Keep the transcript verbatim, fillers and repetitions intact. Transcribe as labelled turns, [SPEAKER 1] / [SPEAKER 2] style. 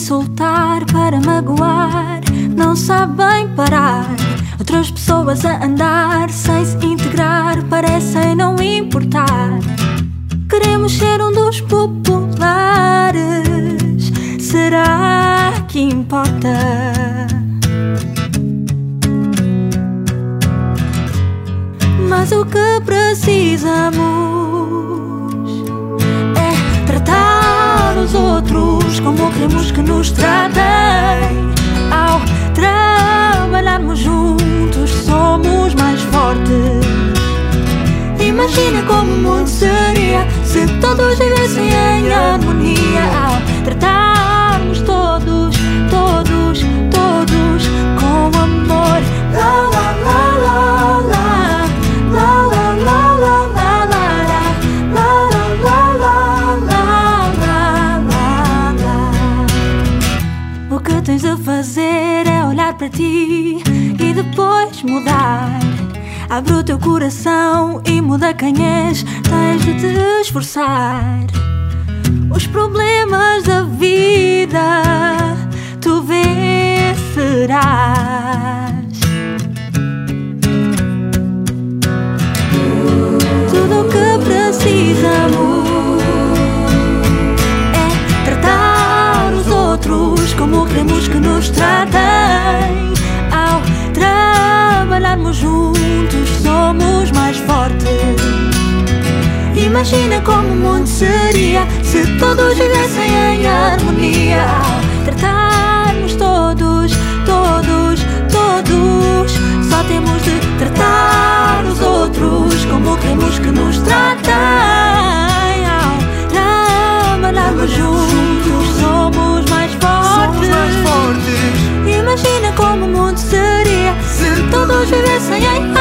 [SPEAKER 1] insultar, para magoar, não sabem parar. Outras pessoas a andar sem se integrar, parecem não importar. Queremos ser um dos populares, será que importa? Mas o que precisamos é tratar os outros como queremos que nos tratem. Ao trabalharmos juntos somos mais fortes. Imagina como o mundo seria se todos vivessem em harmonia. Ao tratarmos todos, todos, todos com amor. La la la la la. O que tens de fazer é olhar para ti e depois mudar. Abre o teu coração e muda quem és. Tens de te esforçar. Os problemas da vida tu vencerás. Tudo o que precisamos é tratar os outros como queremos que nos tratem. Ao trabalharmos juntos somos mais fortes. Imagina como o mundo seria se todos vivessem em harmonia. Ao tratarmos todos, todos, todos, só temos de tratar os outros como queremos que nos tratem. Ao trabalharmos juntos somos mais fortes.
[SPEAKER 2] Somos mais fortes.
[SPEAKER 1] Imagina como o mundo seria se todos vivessem em harmonia.